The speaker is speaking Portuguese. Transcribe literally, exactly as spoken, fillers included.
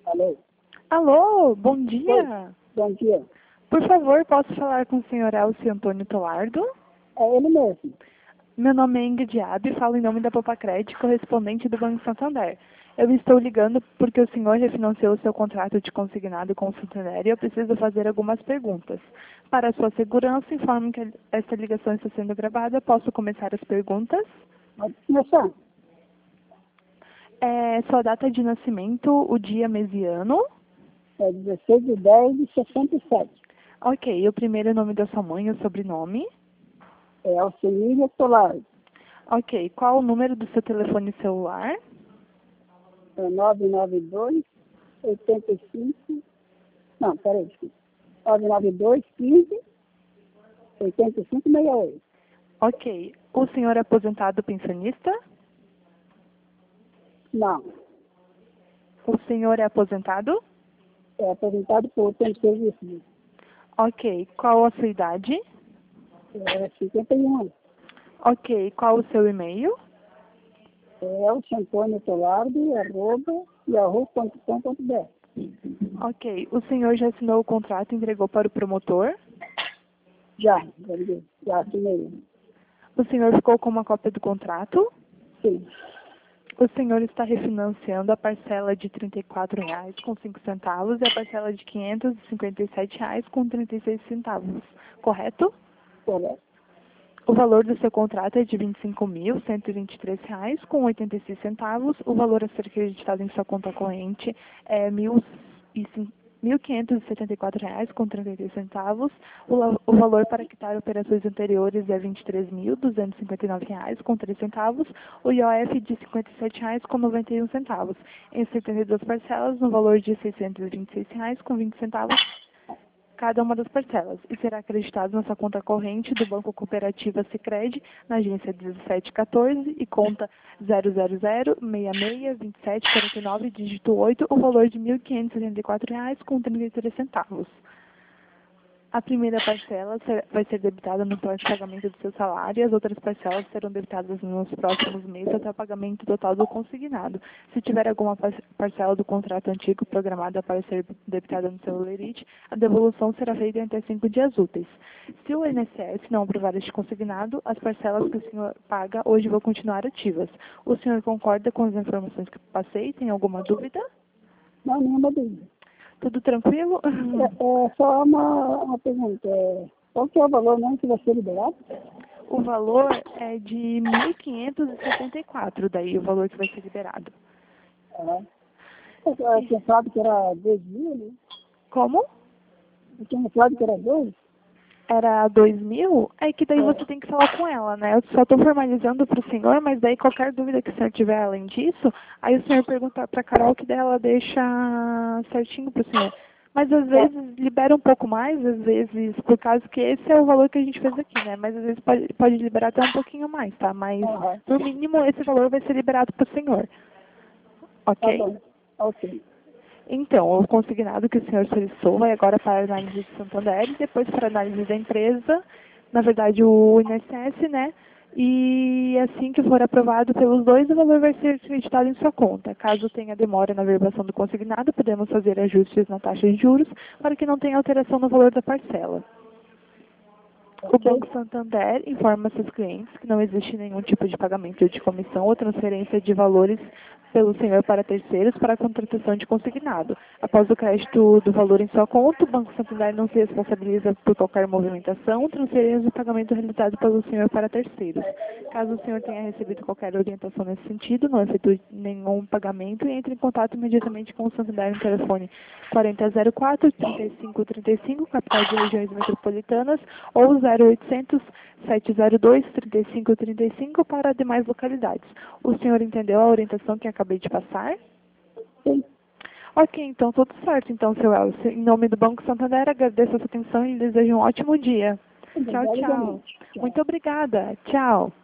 Alô? Alô, bom dia. Oi, bom dia. Por favor, posso falar com o senhor Elcio Antônio Tolardo? É ele mesmo. Meu nome é Ingrid Abbe, falo em nome da Popacred, correspondente do Banco Santander. Eu estou ligando porque o senhor refinanciou seu contrato de consignado com o Santander e eu preciso fazer algumas perguntas. Para sua segurança, informe que esta ligação está sendo gravada. Posso começar as perguntas? Pode começar. É, sua data de nascimento, o dia, mês e ano? É dezesseis de dez de sessenta e sete. Ok, o primeiro nome da sua mãe, o sobrenome? É Alcemília Solar. Ok, qual o número do seu telefone celular? É nove nove dois, oitenta e cinco. Não, peraí, desculpa. nove nove dois, quinze, oitenta e cinco, sessenta e oito. Ok, o senhor é aposentado pensionista? Não. O senhor é aposentado? É aposentado por tempo de serviço. Ok, qual a sua idade? É cinquenta e um anos. Ok, qual o seu e-mail? É Elcio Antônio Tolardo, arroba, yahoo ponto com ponto br. Ok, o senhor já assinou o contrato e entregou para o promotor? Já, já liguei. Já assinei. O senhor ficou com uma cópia do contrato? Sim. O senhor está refinanciando a parcela de trinta e quatro reais com cinco centavos e a parcela de quinhentos e cinquenta e sete reais com trinta e seis centavos, correto? Correto. O valor do seu contrato é de vinte e cinco mil, cento e vinte e três reais com oitenta e seis centavos. O valor a ser acreditado em sua conta corrente é mil quinhentos e setenta e quatro reais com trinta e três centavos. O, la- o valor para quitar operações anteriores é vinte e três mil, duzentos e cinquenta e nove reais com três centavos. O I O F de cinquenta e sete reais com noventa e um centavos. Em setenta e duas parcelas, no valor de seiscentos e vinte e seis reais com vinte centavos cada uma das parcelas e será acreditado na sua conta corrente do Banco Cooperativa Sicredi, na agência dezessete quatorze e conta zero zero zero, seis seis, vinte e sete, quarenta e nove, dígito oito, o valor de mil quinhentos e setenta e quatro reais com trinta e três centavos. A primeira parcela ser- vai ser debitada no próximo pagamento do seu salário e as outras parcelas serão debitadas nos próximos meses até o pagamento total do consignado. Se tiver alguma par- parcela do contrato antigo programada para ser debitada no seu lerite, a devolução será feita em até cinco dias úteis. Se o I N S S não aprovar este consignado, as parcelas que o senhor paga hoje vão continuar ativas. O senhor concorda com as informações que passei? Tem alguma dúvida? Não, nenhuma dúvida. Tudo tranquilo? É, é só uma, uma pergunta. É, qual que é o valor mesmo que vai ser liberado? O valor é de mil quinhentos e setenta e quatro, daí o valor que vai ser liberado. Ah, eu tinha falado que era dois mil, né? Como? Eu tinha falado que era dois? Era dois mil? É que daí É. você tem que falar com ela, né? Eu só estou formalizando para o senhor, mas daí qualquer dúvida que o senhor tiver além disso, aí o senhor pergunta para a Carol que daí ela deixa certinho para o senhor. Mas às Tá. vezes libera um pouco mais, às vezes, por causa que esse é o valor que a gente fez aqui, né? Mas às vezes pode, pode liberar até um pouquinho mais, tá? Mas Aham. no mínimo esse valor vai ser liberado para o senhor. Tá Ok? bom. Ok. Então, o consignado que o senhor solicitou vai agora para a análise do Santander e depois para a análise da empresa, na verdade o I N S S, né? E assim que for aprovado pelos dois, o valor vai ser acreditado em sua conta. Caso tenha demora na verbação do consignado, podemos fazer ajustes na taxa de juros para que não tenha alteração no valor da parcela. O Ok. Banco Santander informa seus clientes que não existe nenhum tipo de pagamento de comissão ou transferência de valores pelo senhor para terceiros para a contratação de consignado. Após o crédito do valor em sua conta, o Banco Santander não se responsabiliza por qualquer movimentação, transferência ou pagamento realizado pelo senhor para terceiros. Caso o senhor tenha recebido qualquer orientação nesse sentido, não efetue nenhum pagamento e entre em contato imediatamente com o Santander no telefone quarenta zero quatro, trinta e cinco trinta e cinco, capital de regiões metropolitanas, ou zero oitocentos, sete zero dois, trinta e cinco trinta e cinco para demais localidades. O senhor entendeu a orientação que acabei de passar? Sim. Ok, então tudo certo. Então, seu Elcio, em nome do Banco Santander, agradeço a sua atenção e desejo um ótimo dia. Tchau, Obrigado tchau. igualmente. Tchau. Muito obrigada. Tchau.